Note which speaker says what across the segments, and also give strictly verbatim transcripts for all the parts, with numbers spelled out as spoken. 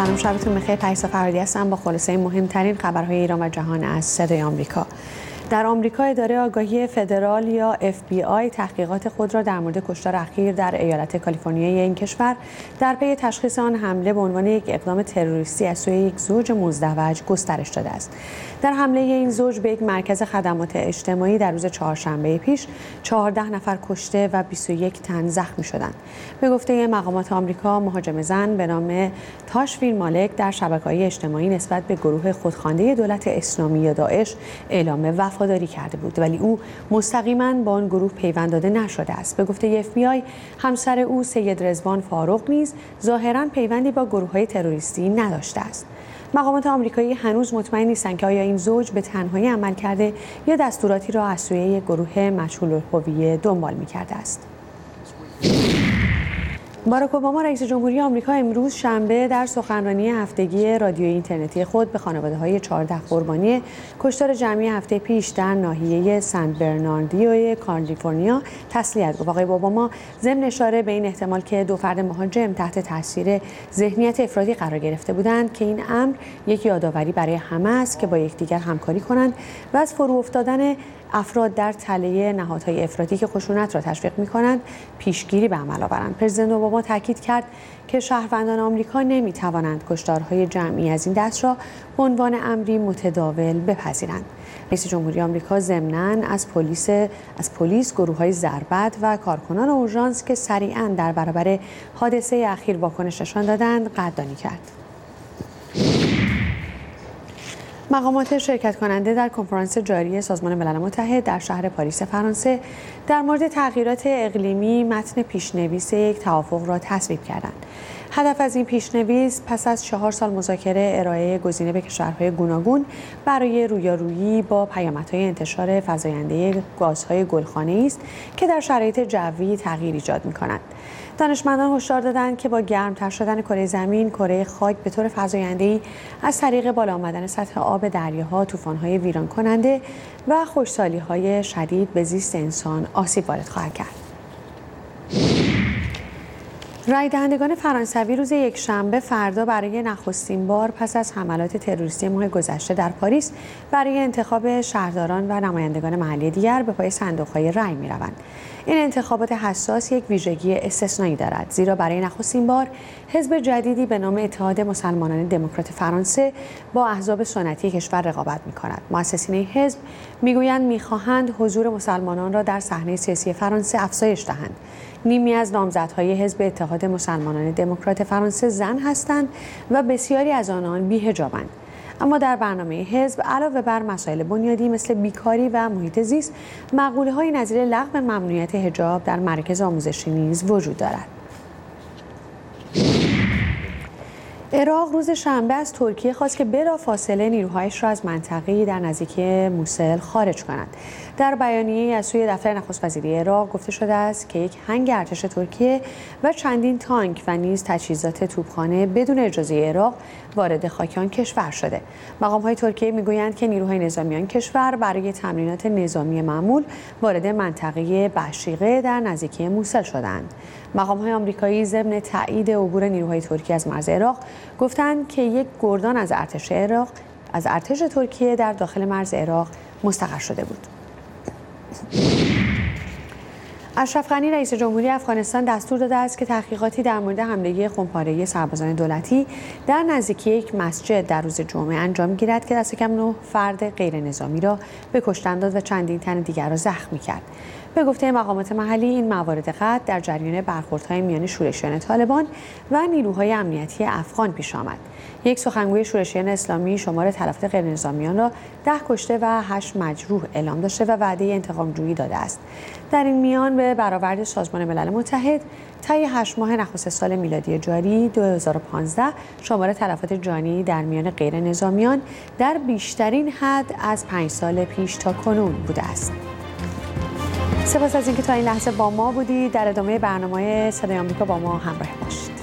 Speaker 1: سلام، شبتون بخیر. پریسا فرهادی هستم با خلاصه مهمترین خبرهای ایران و جهان از صدای آمریکا. در آمریکا اداره آگاهی فدرال یا اف بی آی تحقیقات خود را در مورد کشتار اخیر در ایالت کالیفرنیای این کشور در پی تشخیص آن حمله به عنوان یک اقدام تروریستی از سوی یک زوج مزدوج گسترش داده است. در حمله این زوج به یک مرکز خدمات اجتماعی در روز چهارشنبه پیش چهارده نفر کشته و بیست و یک تن زخمی شدند. به گفته مقامات آمریکا، مهاجم زن به نام تاشفین مالک در شبکه‌های اجتماعی نسبت به گروه خودخوانده دولت اسلامی یا داعش اعلام وفاداری کرده بود، ولی او مستقیما با آن گروه پیوند داده نشده است. به گفته اف بی آی، همسر او سید رضوان فاروق نیز ظاهراً پیوندی با گروه‌های تروریستی نداشته است. مقامات آمریکایی هنوز مطمئن نیستند که آیا این زوج به تنهایی عمل کرده یا دستوراتی را از سوی یک گروه مجهول الهویه دنبال می‌کرده است. باراک اوباما رئیس جمهوری آمریکا امروز شنبه در سخنرانی هفتگی رادیویی اینترنتی خود به خانواده‌های چهارده قربانی کشتار جمعی هفته پیش در ناحیه سان برناردینو کالیفرنیا تسلیت گفت. آقای اوباما ضمن اشاره به این احتمال که دو فرد مهاجم تحت تاثیر ذهنیت افراطی قرار گرفته بودند که این امر یک یادآوری برای همه است که با یکدیگر همکاری کنند و از فرو افتادن افراد در تله نهادهای افراطی که خشونت را تشویق می‌کنند پیشگیری به عمل آورند. پرزیدنت اوباما تاکید کرد که شهروندان آمریکا نمی‌توانند کشتارهای جمعی از این دست را به عنوان امری متداول بپذیرند. رئیس جمهوری آمریکا ضمناً از پلیس از پلیس گروه‌های ضربت و کارکنان اورژانس که سریعاً در برابر حادثه اخیر واکنش نشان دادند قدردانی کرد. مقامات شرکت کننده در کنفرانس جاری سازمان ملل متحد در شهر پاریس فرانسه در مورد تغییرات اقلیمی متن پیشنویس یک توافق را تصویب کردند. هدف از این پیشنویس پس از چهار سال مذاکره ارائه گزینه به کشورهای گوناگون برای رویارویی با پیامدهای انتشار فزاینده گازهای گلخانه‌ای است که در شرایط جوی تغییر ایجاد می‌کنند. دانشمندان هشدار دادند که با گرمتر شدن کره زمین، کره خاک به طور فزاینده‌ای از طریق بالا آمدن سطح آب دریاها، طوفان‌های ویران کننده و خشکسالی‌های شدید به زیست انسان آسیب وارد خواهد کرد. رای دهندگان فرانسوی روز یکشنبه فردا برای نخستین بار پس از حملات تروریستی ماه گذشته در پاریس برای انتخاب شهرداران و نمایندگان محلی دیگر به پای صندوق‌های رای می‌روند. این انتخابات حساس یک ویژگی استثنایی دارد، زیرا برای نخستین بار حزب جدیدی به نام اتحاد مسلمانان دموکرات فرانسه با احزاب سنتی کشور رقابت می‌کند. مؤسسین حزب می‌گویند می‌خواهند حضور مسلمانان را در صحنه سیاسی فرانسه افزایش دهند. نیمی از نامزدهای حزب اتحاد مسلمانان دموکرات فرانسه زن هستند و بسیاری از آنان بی‌حجابند. اما در برنامه حزب علاوه بر مسائل بنیادی مثل بیکاری و محیط زیست، مقوله‌های نظیر لغو ممنوعیت حجاب در مراکز آموزشی نیز وجود دارد. عراق روز شنبه از ترکیه خواست که بلافاصله نیروهایش را از منطقه‌ای در نزدیکی موسل خارج کند. در بیانیه‌ای از سوی دفتر نخست وزیری عراق گفته شده است که یک هنگ ارتش ترکیه و چندین تانک و نیز تجهیزات توپخانه بدون اجازه عراق وارد خاک آن کشور شده. مقام‌های ترکیه می‌گویند که نیروهای نظامی آن کشور برای تمرینات نظامی معمول وارد منطقه بشیقه در نزدیکی موسل شدند. مقام‌های آمریکایی ضمن تایید عبور نیروهای ترکیه از مرز عراق گفتند که یک گردان از ارتش عراق از ارتش ترکیه در داخل مرز عراق مستقر شده بود. اشرف غنی رئیس جمهوری افغانستان دستور داده است که تحقیقاتی در مورد حمله خونپاره‌ای سربازان دولتی در نزدیکی یک مسجد در روز جمعه انجام گیرد که دست کم نه فرد غیر نظامی را به کشتن داد و چندین تن دیگر را زخمی کرد. به گفته مقامات محلی این موارد قتل در جریان برخوردهای میان شورشیان طالبان و نیروهای امنیتی افغان پیش آمد. یک سخنگوی شورشیان اسلامی شمار تلفات غیرنظامیان را ده کشته و هشت مجروح اعلام داشته و وعده انتقام‌جویی داده است. در این میان به برآورد سازمان ملل متحد طی هشت ماه نخست سال میلادی جاری دو هزار و پانزده شمار تلفات جانی در میان غیرنظامیان در بیشترین حد از پنج سال پیش تا کنون بوده است. سپاس از اینکه تا این لحظه با ما بودید. در ادامه برنامه صدای آمریکا با ما همراه باشید.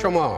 Speaker 2: شما.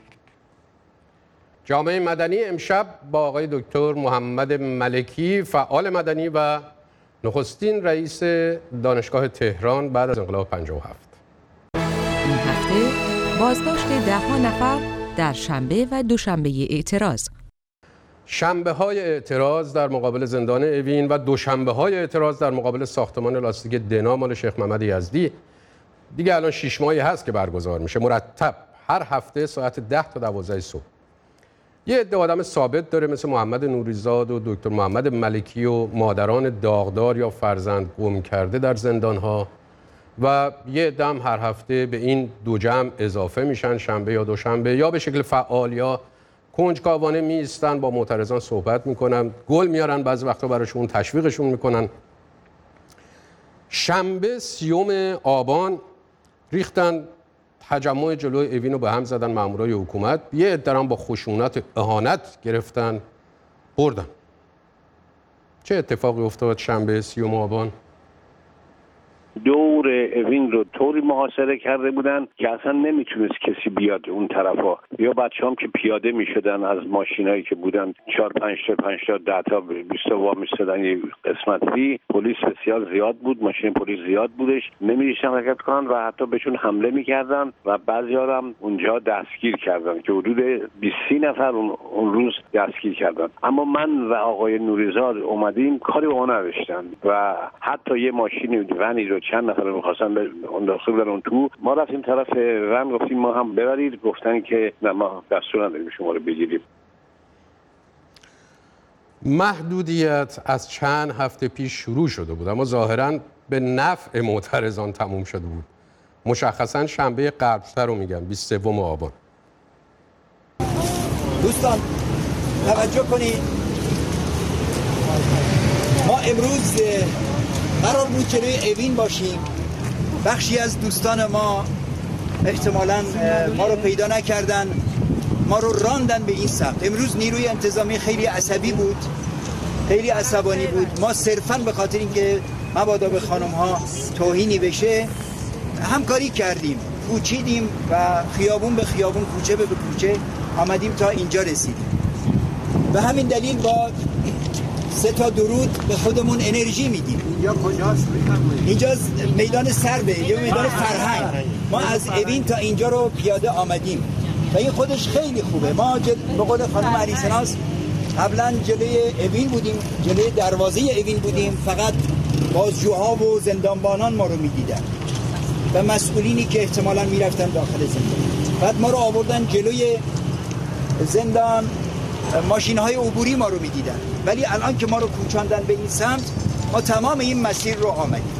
Speaker 2: جامعه مدنی امشب با آقای دکتر محمد ملکی فعال مدنی و نخستین رئیس دانشگاه تهران بعد از انقلاب پنجاه و هفت.
Speaker 3: این هفته بازداشت ده ها نفر در شنبه و دوشنبه اعتراض.
Speaker 2: شنبه های اعتراض در مقابل زندان اوین و دوشنبه های اعتراض در مقابل ساختمان لاستیک دنا مال شیخ محمد یزدی دیگه الان شش ماهی هست که برگزار میشه، مرتب هر هفته ساعت ده تا دوازده صبح. یه عده آدم ثابت داره مثل محمد نوریزاد و دکتر محمد ملکی و مادران داغدار یا فرزند گم کرده در زندان‌ها و یه عده هم هر هفته به این دو جمع اضافه میشن، شنبه یا دوشنبه، یا به شکل فعال یا کنجکاوانه میستن، با معترضان صحبت میکنن، گل میارن، بعضی وقتا براشون تشویقشون میکنن. شنبه سیوم آبان ریختن تجمع جلوی اوین رو به هم زدن مامورای حکومت، یه عده با خشونت اهانت گرفتن بردن. چه اتفاقی افتاد شنبه سیوم آبان؟
Speaker 4: دور اوین رو طوری محاصره کرده بودن که اصلا نمیتونست کسی بیاد اون طرفا، یا بچه هم که پیاده میشدن از ماشینایی که بودن چهار پنج تا پنج تا ده تا بیست تا وا میشدن یه قسمتی. پلیس بسیار زیاد بود، ماشین پلیس زیاد بودش، نمی‌دیشتن حرکت کنن و حتی بهشون حمله میکردن و بعضی‌ها هم اونجا دستگیر کردن که حدود بیست نفر اون, اون روز دستگیر کردن. اما من و آقای نوریزاد اومدیم کاری به اون نداشتن و حتی یه ماشین ونی رو چند نفر رو می‌خواستن به اون داخل بدن اون تو، ما رفتیم طرف ون گفتیم ما هم ببرید، گفتن که نه ما دستور نداریم شما رو بگیریم.
Speaker 2: محدودیت از چند هفته پیش شروع شده بود اما ظاهراً به نفع معترضان تموم شده بود. مشخصاً شنبه غرب‌تر رو میگم، بیست و سوم آبان.
Speaker 5: دوستان توجه کنید، ما امروز قرار بود جلوی اوین باشیم. بخشی از دوستان ما احتمالاً ما رو پیدا نکردن، ما رو راندن به این سمت. امروز نیروی انتظامی خیلی عصبی بود، خیلی عصبانی بود. ما صرفاً به خاطر اینکه مبادا به خانم ها توهینی بشه همکاری کردیم، کوچیدیم و خیابون به خیابون، کوچه به کوچه آمدیم تا اینجا رسیدیم. به همین دلیل با سه تا درود به خودمون انرژی میدیم.
Speaker 6: اینجا کجاست؟
Speaker 5: اینجا میدان سربه، یا میدان فرهنگ. ما از اوین تا اینجا رو پیاده آمدیم و این خودش خیلی خوبه. ما جل... به قول خانم علیسناس قبلا جلوی اوین بودیم، جلوی دروازه اوین بودیم، فقط بازجوها و زندانبانان ما رو میدیدن و مسئولینی که احتمالاً میرفتن داخل زندان. بعد ما رو آوردن جلوی زندان، ماشین های عبوری ما رو میدیدن، ولی الان که ما رو کوچاندن به این سمت ما تمام این مسیر رو آمدیم.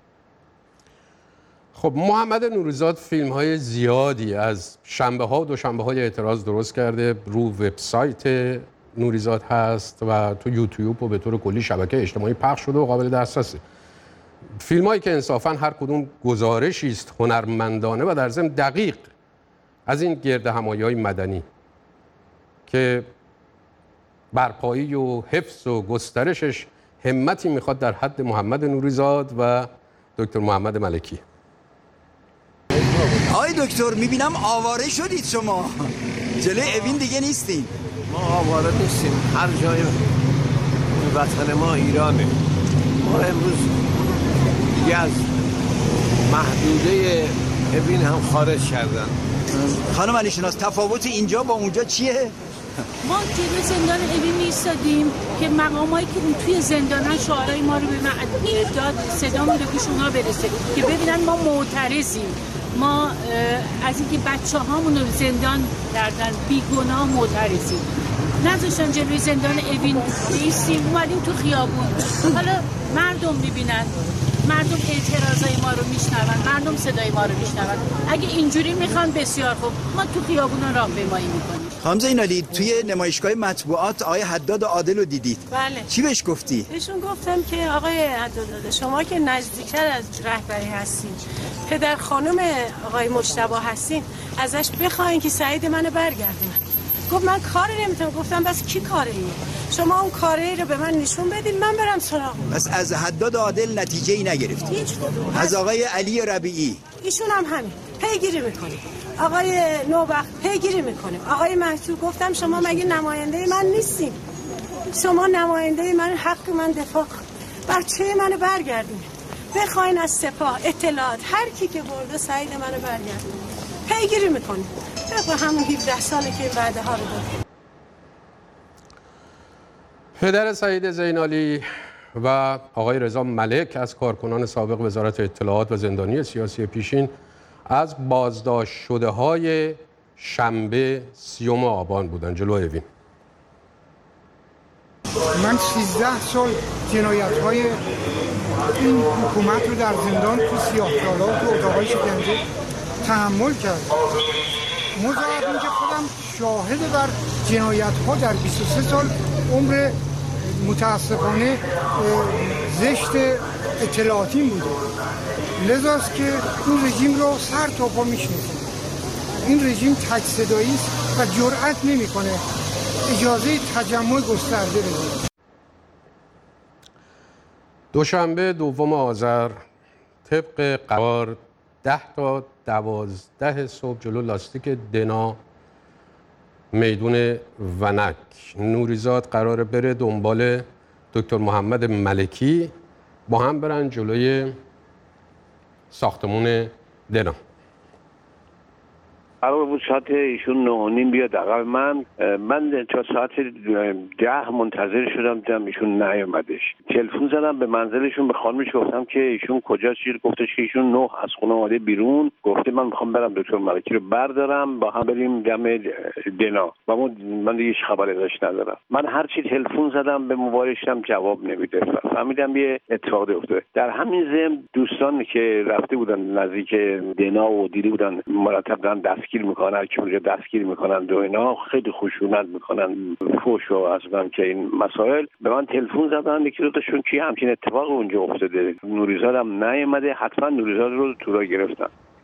Speaker 2: خب محمد نوریزاد فیلم های زیادی از شنبه ها و دوشنبه های اعتراض درست کرده، رو وبسایت نوریزاد هست و تو یوتیوب و به طور کلی شبکه اجتماعی پخش شده و قابل دسترسه. فیلم هایی که انصافاً هر کدوم گزارشی است هنرمندانه و در ضمن دقیق از این گردهمایی های مدنی که برپایی و حفظ و گسترشش همتی میخواد در حد محمد نوریزاد و دکتر محمد ملکی.
Speaker 5: آقای دکتر میبینم آواره شدید شما، جلوی اوین دیگه نیستین.
Speaker 6: ما آواره نیستیم، هر جای وطن ما ایرانه. ما امروز دیگه از محدوده اوین هم خارج کردن.
Speaker 5: خانم علیشناس تفاوت اینجا با اونجا چیه؟
Speaker 7: ما جلوی زندان اوین ایستادیم که مقامایی که توی زندانن شعارهای ما رو به داد صدا میده که شما برسه که ببینن ما معترضیم. ما از اینکه بچه هامون رو زندان کردن بیگناه معترضیم، نذاشتن جلوی زندان اوین ایستیم، اومدیم تو خیابون. حالا مردم میبینن، مردم اعتراضای ما رو میشنون، مردم صدای ما رو میشنون. اگه اینجوری میخوان بسیار خوب، ما تو خیابونا راهپیمایی میکنیم.
Speaker 5: خانم زینالی توی نمایشگاه مطبوعات آقای حداد عادل رو دیدید؟
Speaker 8: بله.
Speaker 5: چی بهش گفتی؟
Speaker 8: بهشون گفتم که آقای حداد شما که نزدیکتر از رهبری هستین، پدر خانم آقای مجتبی هستین، ازش بخواین که سعید منو برگردونه. گفت من کاری نمیتونم. گفتم بس کی کاره ایه؟ شما اون کاره رو به من نشون بدین من برم سراغ.
Speaker 5: بس از حداد عادل نتیجه ای نگرفتی؟
Speaker 8: هیچ کدوم.
Speaker 5: از آقای علی ربیعی؟
Speaker 8: ایشون هم همین پیگیری میکنه. آقای نوبخت پیگیری میکنیم. آقای محجوب گفتم شما مگه نماینده من نیستین؟ شما نماینده من، حق من دفاع کن، بچه منو برگردین، بخواین از سپاه اطلاعات هر کی که برده سعید منو برگردین، پیگیری میکنیم. طبق همون هفده ساله که این وعده ها رو دادیم.
Speaker 2: پدر سعید زینالی و آقای رضا ملک از کارکنان سابق وزارت اطلاعات و زندانی سیاسی پیشین از بازداشت شده های شنبه سیوم آبان بودن جلو اوین.
Speaker 9: من سیزده سال جنایت های این حکومت رو در زندان تو سیاه‌چال‌ها تو اتاقای شکنجه تحمل کردم. مضاعف این که خودم شاهد بر جنایت ها در بیست و سه سال عمر متاسفانه زشت اطلاعاتیم بوده. لذاست که اون رژیم رو سر تا پا میشناسم. این رژیم تک صدایی است و جرأت نمیکنه اجازه تجمع گسترده بده.
Speaker 2: دوشنبه دوم آذر طبق قرار ده تا دوازده صبح جلو لاستیک دنا میدون ونک نوریزاد قراره بره دنبال دکتر محمد ملکی، با هم برن جلوی ساختمون دنا.
Speaker 4: قرار بود ساعت ایشون نه و نیم بیاد عقب من من تا ساعت ده منتظر شدم، دیدم ایشون نیومدش. تلفن زدم به منزلشون، به خانمش گفتم که ایشون کجاست، گفتش که ایشون نه از خونه اومده بیرون، گفته من میخوام برم دکتر ملکی رو بردارم با هم بریم دم دنا. و من دیگه هیچ خبری ازش ندارم. من هر چی تلفن زدم به موبایلشم جواب نمیده. فهمیدم یه اتفاقی افتاده. در همین ضمن دوستان که رفته بودن نزدیک دنا و دیده بودن مرتب دارن دستگیر میکنن، هر کی اونجا دستگیر میکنن و اینا خیلی خشونت میکنن، فوش و اصلا که این مسائل. به من تلفن زدن یکی دو تاشون که همچین اتفاق اونجا افتاده، نوریزاد هم نیومده، حتما نوریزاد رو تو راه گرفتن.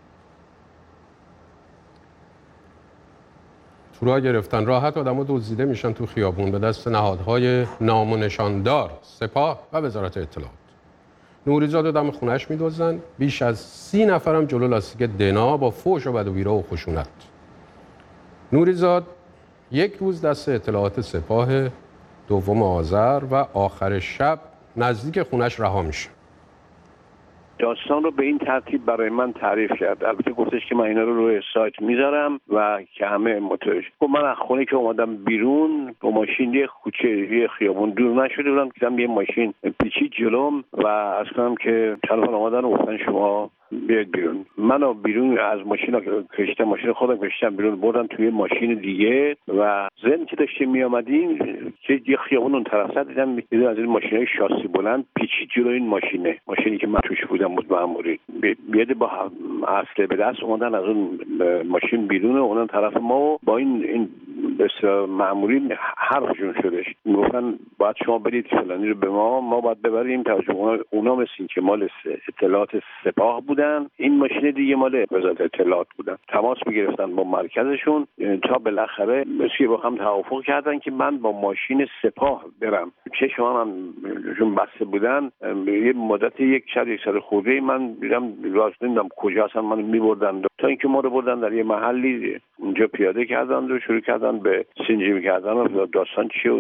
Speaker 2: تو راه گرفتن راحت آدم‌ها دزدیده میشن تو خیابون به دست نهادهای نام و نشاندار، سپاه و وزارت اطلاعات. نوریزاد رو دم خونه‌اش می‌دزدن، بیش از سی نفرم جلو لاستیک دنا با فحش و بد و بیرا و خشونت. نوریزاد یک روز دست اطلاعات سپاه دوم آذر و آخر شب نزدیک خونه‌اش رها میشه.
Speaker 4: داستان رو به این ترتیب برای من تعریف کرد. البته گفتش که من اینا رو روی سایت میذارم و که همه متوجه. خب من از خونه که اومدم بیرون با ماشین یه کوچه یه خیابون دور نشده بودم، دیدم یه ماشین پیچید جلوم و از کنم که تلفن آمدن و گفتن شما بیاید بیرون. منو بیرون از ماشین کشیدم، ماشین خودم کشیدم بیرون، بردم توی ماشین دیگه و زن که داشتیم می اومدیم که یه خیابون اون طرف سر دیدم دیدم از این ماشینای شاسی بلند پیچید جلو این ماشینه، ماشینی که من توش بودم بود مأموری. بیاد با اصله به دست اومدن از اون ماشین بیرون و اون طرف ما و با این این بس مأموری حرفشون شدش. میگفتن باید شما برید فلانی رو به ما ما باید ببریم. توجه اونا, اونا مثل این که مال اطلاعات سپاه بودن، این ماشین دیگه مال وزارت اطلاعات بودن. تماس میگرفتن با مرکزشون تا بالاخره مثل با هم توافق کردن که من با ماشین سپاه برم. چشم من چون بسته بودن یه مدت یک شب یک سال خورده من دیدم راست نمیدونم کجا اصلا منو میبردن تا اینکه ما رو بردن در یه محلی اونجا پیاده کردن و شروع کردن به سنجی کردن و داستان چیه